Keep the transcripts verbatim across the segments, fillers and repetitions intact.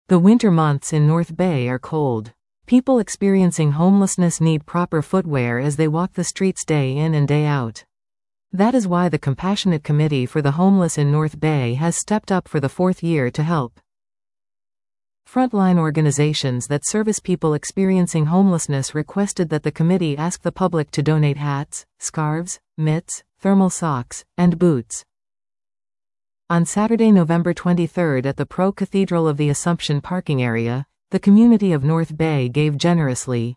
The winter months in North Bay are cold. People experiencing homelessness need proper footwear as they walk the streets day in and day out. That is why the Compassionate Committee for the Homeless in North Bay has stepped up for the fourth year to help. Frontline organizations that service people experiencing homelessness requested that the committee ask the public to donate hats, scarves, mitts, thermal socks, and boots. On Saturday, November twenty-third at the Pro Cathedral of the Assumption parking area, the community of North Bay gave generously.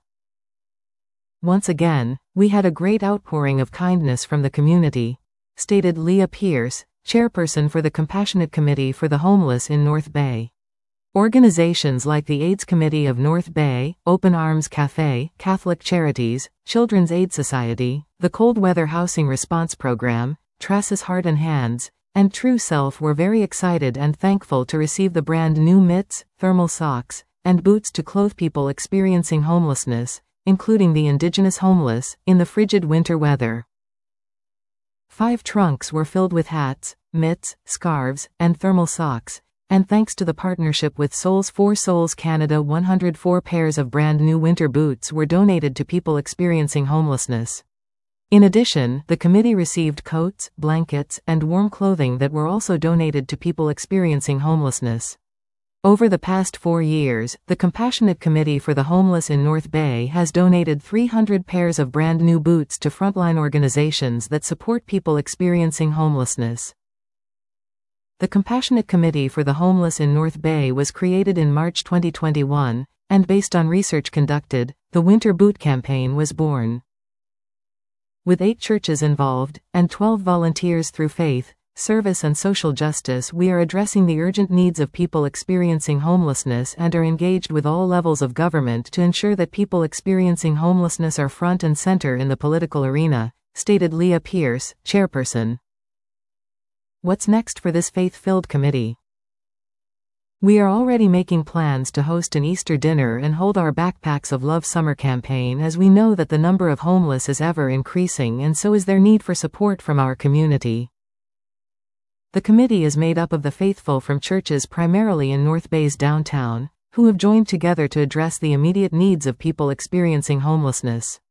Once again, we had a great outpouring of kindness from the community, stated Leah Pierce, chairperson for the Compassionate Committee for the Homeless in North Bay. Organizations like the AIDS Committee of North Bay, Open Arms Cafe, Catholic Charities, Children's Aid Society, the Cold Weather Housing Response Program, Traces Heart and Hands, and True Self were very excited and thankful to receive the brand new mitts, thermal socks, and boots to clothe people experiencing homelessness, including the indigenous homeless, in the frigid winter weather. Five trunks were filled with hats, mitts, scarves, and thermal socks, and thanks to the partnership with Souls for Souls Canada, one hundred four pairs of brand new winter boots were donated to people experiencing homelessness. In addition, the committee received coats, blankets, and warm clothing that were also donated to people experiencing homelessness. Over the past four years, the Compassionate Committee for the Homeless in North Bay has donated three hundred pairs of brand new boots to frontline organizations that support people experiencing homelessness. The Compassionate Committee for the Homeless in North Bay was created in March twenty twenty-one, and based on research conducted, the Winter Boot Campaign was born. With eight churches involved, and twelve volunteers through faith, service and social justice, we are addressing the urgent needs of people experiencing homelessness and are engaged with all levels of government to ensure that people experiencing homelessness are front and center in the political arena, stated Leah Pierce, chairperson. What's next for this faith-filled committee? We are already making plans to host an Easter dinner and hold our Backpacks of Love summer campaign, as we know that the number of homeless is ever increasing, and so is their need for support from our community. The committee is made up of the faithful from churches primarily in North Bay's downtown, who have joined together to address the immediate needs of people experiencing homelessness.